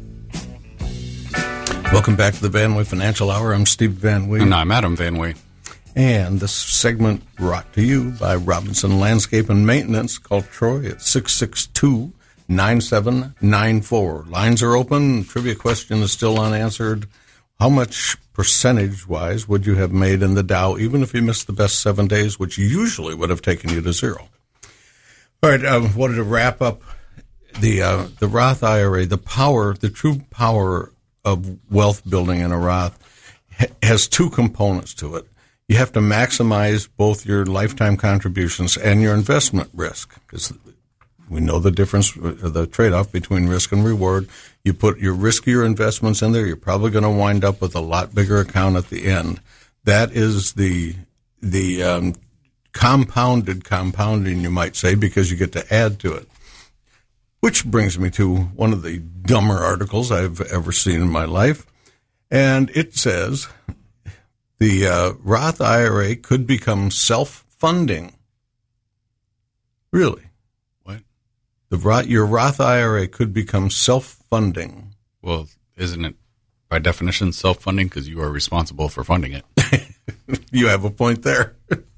Welcome back to the Van Wee Financial Hour. I'm Steve Van Wee. And I'm Adam Van Wee. And this segment brought to you by Robinson Landscape and Maintenance. Call Troy at six six two nine seven nine four. Lines are open. Trivia question is still unanswered. How much percentage-wise would you have made in the Dow, even if you missed the best seven days, which usually would have taken you to zero? All right, I um, wanted to wrap up the uh, the Roth I R A. The power, the true power of wealth building in a Roth ha- has two components to it. You have to maximize both your lifetime contributions and your investment risk, because we know the difference, the trade-off between risk and reward. You put your riskier investments in there, you're probably going to wind up with a lot bigger account at the end. That is the the um, compounded compounding, you might say, because you get to add to it. Which brings me to one of the dumber articles I've ever seen in my life. And it says the uh, Roth I R A could become self-funding. Really? What? The Roth, your Roth I R A could become self-funding. Well, isn't it by definition self-funding because you are responsible for funding it? You have a point there.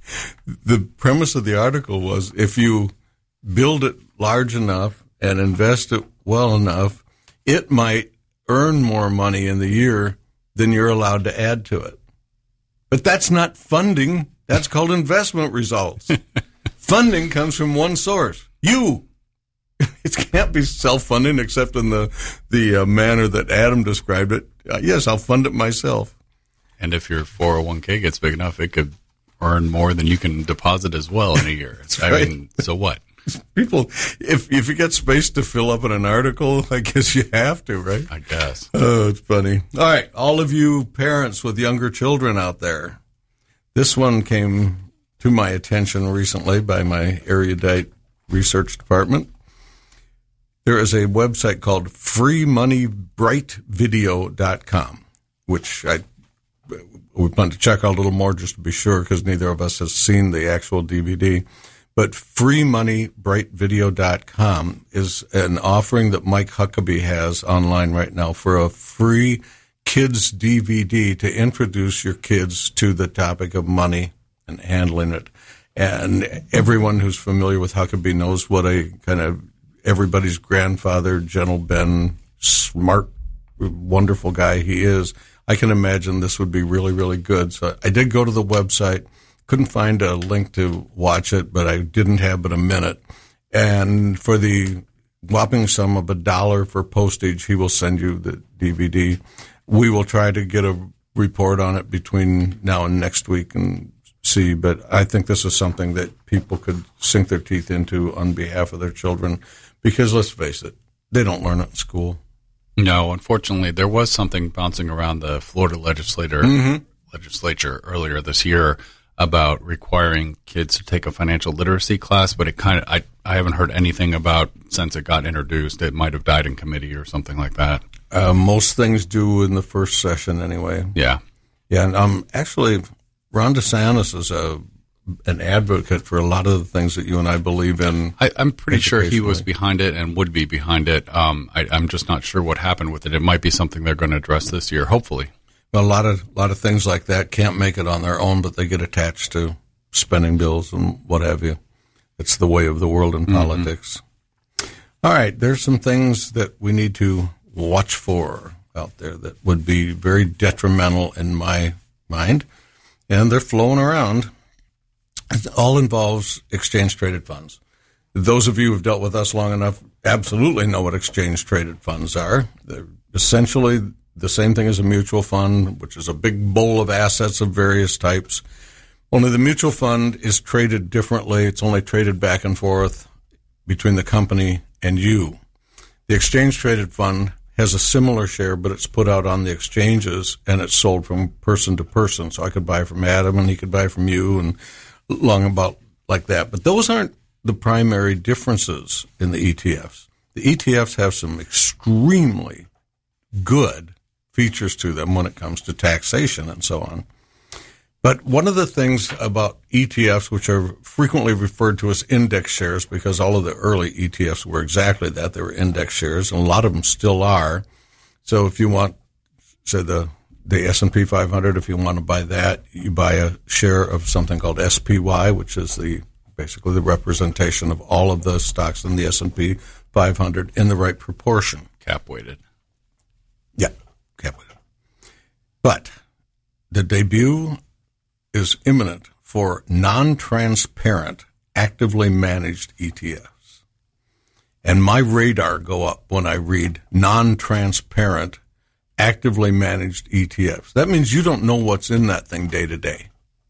The premise of the article was if you build it large enough and invest it well enough, it might earn more money in the year than you're allowed to add to it. But that's not funding. That's called investment results. Funding comes from one source, you. It can't be self-funding except in the, the uh, manner that Adam described it. Uh, yes, I'll fund it myself. And if your four oh one k gets big enough, it could earn more than you can deposit as well in a year. I right. mean, so what? People, if if you get space to fill up in an article, I guess you have to, right? I guess. Oh, it's funny. All right, all of you parents with younger children out there, this one came to my attention recently by my erudite research department. There is a website called free money bright video dot com, which I we plan to check out a little more just to be sure because neither of us has seen the actual D V D. But free money bright video dot com is an offering that Mike Huckabee has online right now for a free kids D V D to introduce your kids to the topic of money and handling it. And everyone who's familiar with Huckabee knows what a kind of everybody's grandfather, Gentle Ben, smart, wonderful guy he is. I can imagine this would be really, really good. So I did go to the website. Couldn't find a link to watch it, but I didn't have but a minute. And for the whopping sum of a dollar for postage, he will send you the D V D. We will try to get a report on it between now and next week and see. But I think this is something that people could sink their teeth into on behalf of their children because, let's face it, they don't learn it in school. No, unfortunately, there was something bouncing around the Florida legislator, mm-hmm. legislature earlier this year about requiring kids to take a financial literacy class, but it kind of I, I haven't heard anything about since it got introduced. It might have died in committee or something like that. Uh, most things do in the first session anyway. Yeah. Yeah, and um, actually, Ron DeSantis is a an advocate for a lot of the things that you and I believe in. I, I'm pretty sure he was behind it and would be behind it. Um, I, I'm just not sure what happened with it. It might be something they're going to address this year, hopefully. Well, a lot of a lot of things like that can't make it on their own, but they get attached to spending bills and what have you. It's the way of the world in mm-hmm. politics. All right, there's some things that we need to watch for out there that would be very detrimental in my mind, and they're flowing around. It all involves exchange-traded funds. Those of you who have dealt with us long enough absolutely know what exchange-traded funds are. They're essentially the same thing as a mutual fund, which is a big bowl of assets of various types. Only the mutual fund is traded differently. It's only traded back and forth between the company and you. The exchange-traded fund has a similar share, but it's put out on the exchanges, and it's sold from person to person. So I could buy from Adam, and he could buy from you, and long about like that. But those aren't the primary differences in the E T Fs. The E T Fs have some extremely good features to them when it comes to taxation and so on. But one of the things about E T Fs, which are frequently referred to as index shares, because all of the early E T Fs were exactly that, they were index shares, and a lot of them still are. So if you want, say, the the S and P five hundred, if you want to buy that, you buy a share of something called S P Y, which is the basically the representation of all of the stocks in the S and P five hundred in the right proportion. Cap-weighted. Yeah, cap-weighted. But the debut is imminent for non-transparent, actively managed E T Fs. And my radar go up when I read non-transparent, actively managed E T Fs. That means you don't know what's in that thing day to day.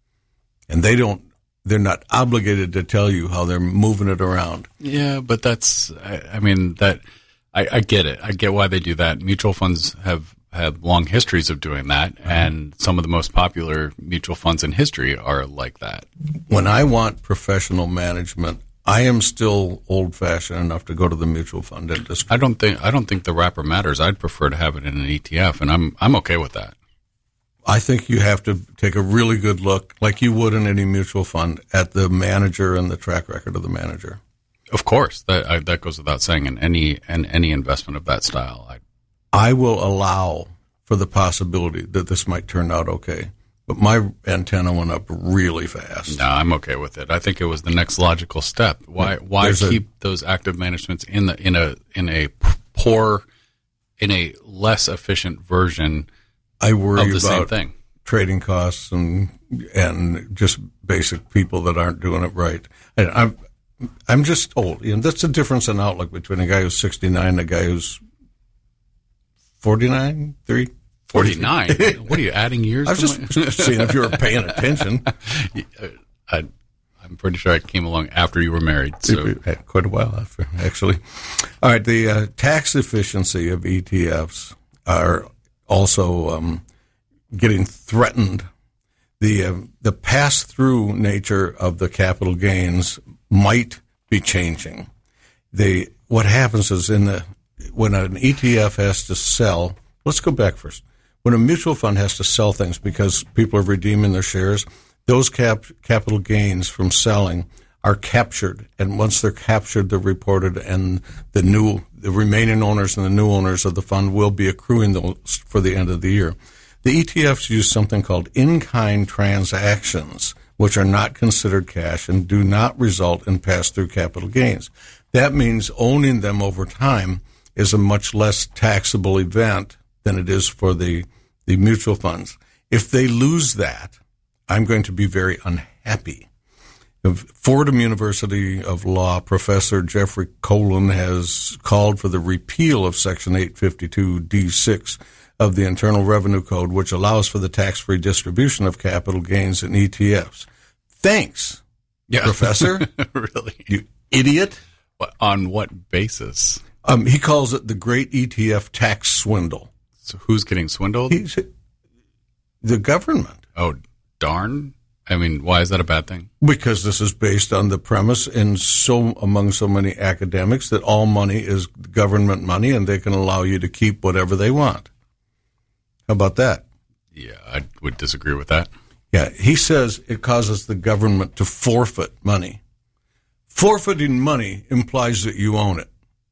And they don't, they're not obligated to tell you how they're moving it around. Yeah, but that's, I, I mean, that, I, I get it. I get why they do that. Mutual funds have, have long histories of doing that, mm-hmm. and some of the most popular mutual funds in history are like that. When I want professional management, I am still old-fashioned enough to go to the mutual fund industry. I don't think I don't think the wrapper matters. I'd prefer to have it in an E T F, and I'm I'm okay with that. I think you have to take a really good look, like you would in any mutual fund, at the manager and the track record of the manager. Of course, that I, that goes without saying. In any and any investment of that style, I, I will allow for the possibility that this might turn out okay. But my antenna went up really fast. No, I'm okay with it. I think it was the next logical step. Why why There's keep a, those active managements in the in a in a poor in a less efficient version I worry of the about same thing? Trading costs and and just basic people that aren't doing it right. And I'm I'm just old. You know, that's the difference in outlook between a guy who's sixty-nine and a guy who's forty-nine, three. forty-nine? What are you adding years? I was just my- seeing if you were paying attention. I, I'm pretty sure I came along after you were married. So quite a while after, actually. All right, the uh, tax efficiency of E T Fs are also um, getting threatened. The uh, the pass through nature of the capital gains might be changing. They what happens is in the when an E T F has to sell. Let's go back first. When a mutual fund has to sell things because people are redeeming their shares, those cap, capital gains from selling are captured, and once they're captured, they're reported, and the new, the remaining owners and the new owners of the fund will be accruing those for the end of the year. The E T Fs use something called in-kind transactions, which are not considered cash and do not result in pass-through capital gains. That means owning them over time is a much less taxable event than it is for the, the mutual funds. If they lose that, I'm going to be very unhappy. Fordham University of Law professor Jeffrey Colin has called for the repeal of Section eight fifty-two D six of the Internal Revenue Code, which allows for the tax-free distribution of capital gains in E T Fs. Thanks, yeah. Professor. Really? You idiot. What, on what basis? Um, he calls it the Great E T F Tax Swindle. So who's getting swindled? He's, the government. Oh, darn. I mean, why is that a bad thing? Because this is based on the premise in so among so many academics that all money is government money and they can allow you to keep whatever they want. How about that? Yeah, I would disagree with that. Yeah, he says it causes the government to forfeit money. Forfeiting money implies that you own it.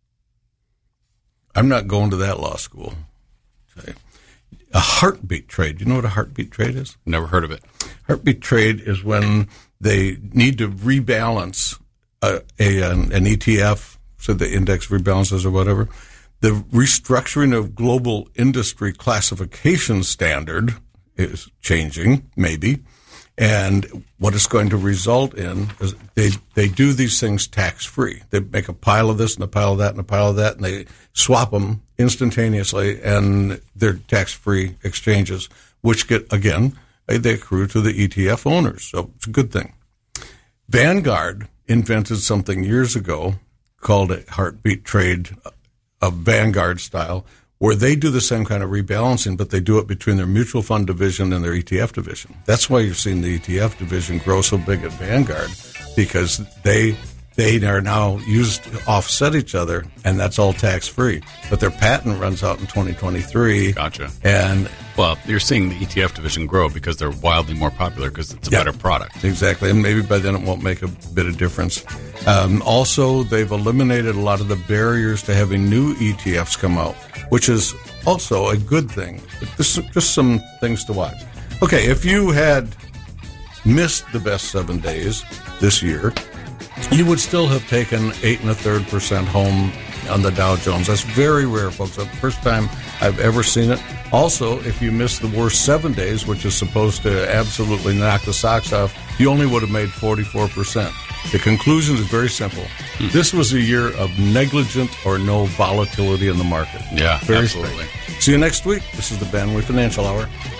I'm not going to that law school. A heartbeat trade. Do you know what a heartbeat trade is? Never heard of it. Heartbeat trade is when they need to rebalance a, a an, an E T F, so the index rebalances or whatever. The restructuring of global industry classification standard is changing, maybe. And what it's going to result in is they they do these things tax-free. They make a pile of this and a pile of that and a pile of that, and they swap them instantaneously, and they're tax-free exchanges, which get, again, they accrue to the E T F owners. So it's a good thing. Vanguard invented something years ago called a heartbeat trade, a Vanguard style, where they do the same kind of rebalancing, but they do it between their mutual fund division and their E T F division. That's why you're seeing the E T F division grow so big at Vanguard, because they they are now used to offset each other, and that's all tax-free. But their patent runs out in twenty twenty-three. Gotcha. And well, you're seeing the E T F division grow because they're wildly more popular because it's a yeah, better product. Exactly, and maybe by then it won't make a bit of difference. Um, also, they've eliminated a lot of the barriers to having new E T Fs come out, which is also a good thing. But this is just some things to watch. Okay, if you had missed the best seven days this year, you would still have taken eight and a third percent home on the Dow Jones. That's very rare, folks. That's the first time I've ever seen it. Also, if you missed the worst seven days, which is supposed to absolutely knock the socks off, you only would have made forty-four percent. The conclusion is very simple. Hmm. This was a year of negligent or no volatility in the market. Yeah, very absolutely. Straight. See you next week. This is the Van Wee Financial Hour.